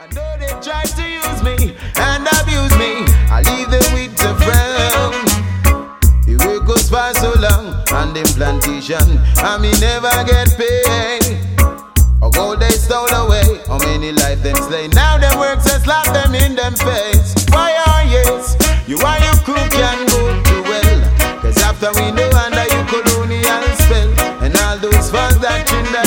I know they try to use me and abuse me. I leave them with a frown. The work goes for so long on them plantation, and me never get paid. A gold they stole away, how many life them slay. Now them works has slapped them in them face. Why are yes, you are your crew can go to well. Cause after we know under you colonial spell, and all those fans that chin that